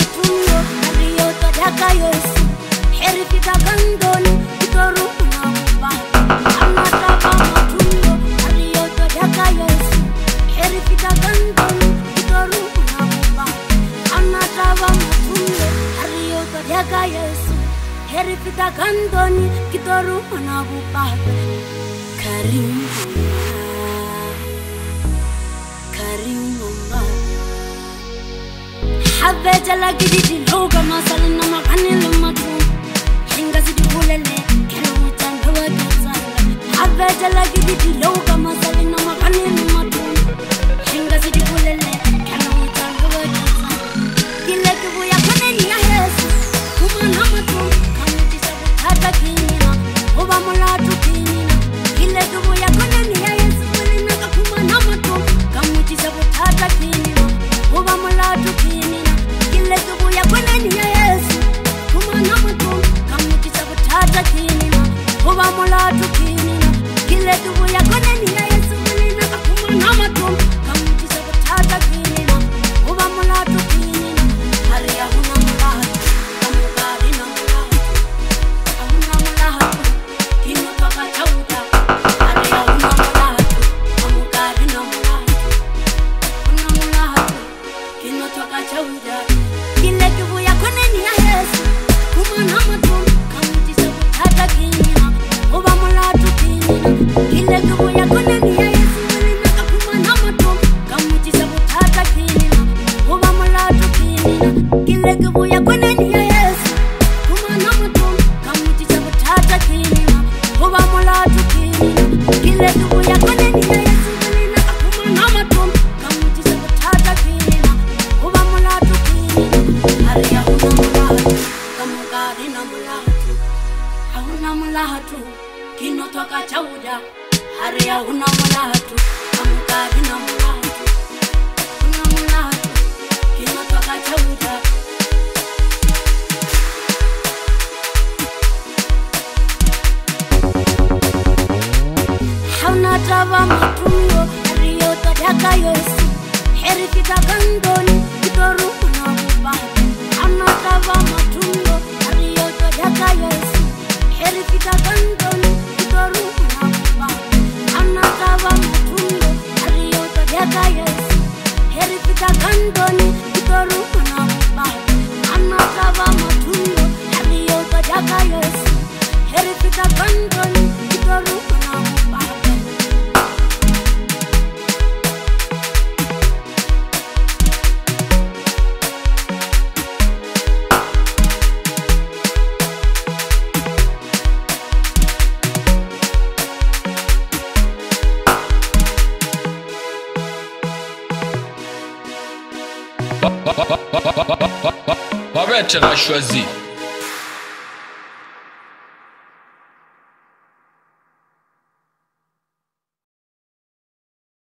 matungo Rio tadaka Yesu Herifi takandoni Kitoru unakuba Anataba matungo Rio tadaka Yesu Herifi takandoni Kitoru unakuba Anataba matungo Rio tadaka Yesu Herifi takandoni Kitoru unakuba Karimumba حبيت الاقي دي لوقا ما صلنا ما غني لما تكون حين قصدي بولله كانوا تنهوا كتصل حبيت الاقي دي لوقا ما صلنا ما غني لما تكون حين قصدي بولله كانوا تنهوا كتصل قلت ابويا كنني يا يسوع وما نمتون كانوا تسبوا تاتكينينا وبملاتو كينينا قلت ابويا كنني يا يسوع ولنك وما نمتون كانوا تسبوا تاتكينينا وبملاتو كينينا Kiletubuya kweneni ya Yesu Kumanamutum Kamutisha kutata kinina Uba mulatu kinina Kiletubuya kweneni ya Yesu Mulinaka kumanamutum Kamutisha kutata kinina Uba mulatu kinina Haria huna mulatu Kamukari na mulatu Ahuna mulatu Kino toka chauta Haria huna mulatu Kamukari na mulatu Huna mulatu Kino toka chauta Kiletubuya kweneni ya Yesu Kumanamutum Kamutisha kutata kinina Uba mulatu kinina Kiletubuya kweneni ya Yesu Mulinaka kumanamutum Kamutisha kutata kinina Uba mulatu kinina Kiletubuya kweneni ya Yesu Kumanamutum Kamutisha kutata kinina Uba mulatu kinina Kiletubuya kweneni ya Yesu Mulinaka kumanamutum Kamutisha kutata kinina Uba mulatu kinina Haria huna mulatu Kamukari na mulatu Ahuna mulatu Kino toka chauda Haria huna mulatu Kamukari na mulatu Huna mulatu Kino toka chauda Hauna tava matungo Rio tadaka Yesu Herifi takandoni Kitoru unakuba Anatava matungo Rio tadaka Yesu Herifi takandoni Kitoru unakuba Anatava matungo Rio tadaka Yesu Herifi takandoni Kitoru unakuba Anatava matungo Rio tadaka Yesu Herifi takandoni Kitoru unakuba Barrette a choisi.